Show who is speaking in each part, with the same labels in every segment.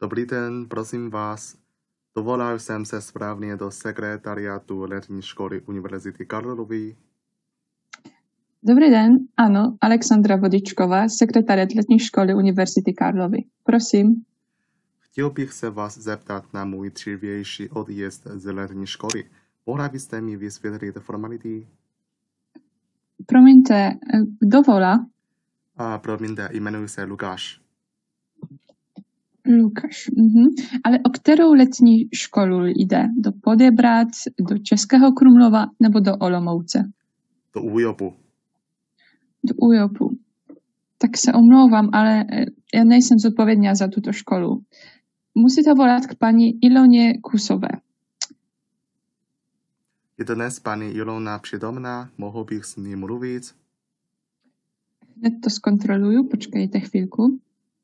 Speaker 1: Dobrý den, prosím vás. Dovolal jsem se správně do sekretariátu letní školy Univerzity Karlovy.
Speaker 2: Dobrý den, ano, Alexandra Vodičková, sekretariat letní školy Univerzity Karlovy. Prosím.
Speaker 1: Chtěl bych se vás zeptat na můj dřívější odjezd z letní školy. Mohla byste mi vysvětlit formality?
Speaker 2: Promiňte, kdo volá?
Speaker 1: Promiňte, jmenuji se Lukáš.
Speaker 2: Lukáš. Ale o kterou letní školu jde? Do Poděbrad, do Českého Krumlova nebo do Olomouce?
Speaker 1: Do Újopu.
Speaker 2: Do Újopu. Tak se omlouvám, ale já nejsem zodpovědná za tuto školu. Musíte volat k paní Iloně Kusové.
Speaker 1: Je dnes paní Ilona přítomná? Mohl bych s ní mluvit?
Speaker 2: Hned to zkontroluju, počkejte chvílku.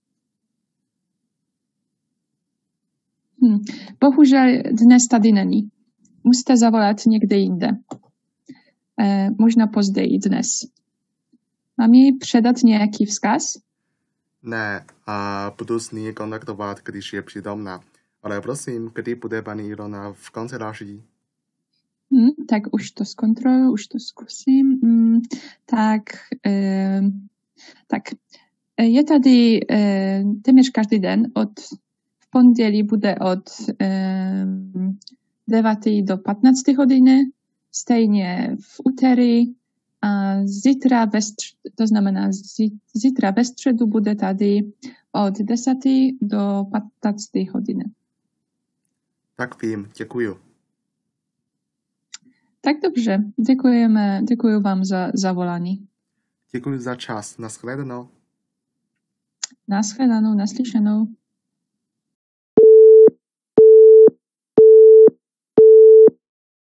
Speaker 2: Bohužel dnes tady není. Musíte zavolat někde jinde. Možná později dnes. Mám jí předat nějaký vzkaz?
Speaker 1: Ne, budu s ní kontaktovat, když je přítomná. Ale prosím, kdy bude paní Ilona v kanceláři?
Speaker 2: Tak už to zkontroluji, už to zkusím. Tak je tady téměř každý den v pondělí bude od 9 do 15 hodiny, stejně v úterý a to znamená zítra ve středu bude tady od 10 do 15 hodiny.
Speaker 1: Tak vím, děkuju.
Speaker 2: Tak dobře, děkuji vám za zavolání.
Speaker 1: Děkuji za čas, nashledanou.
Speaker 2: Nashledanou, naslyšenou.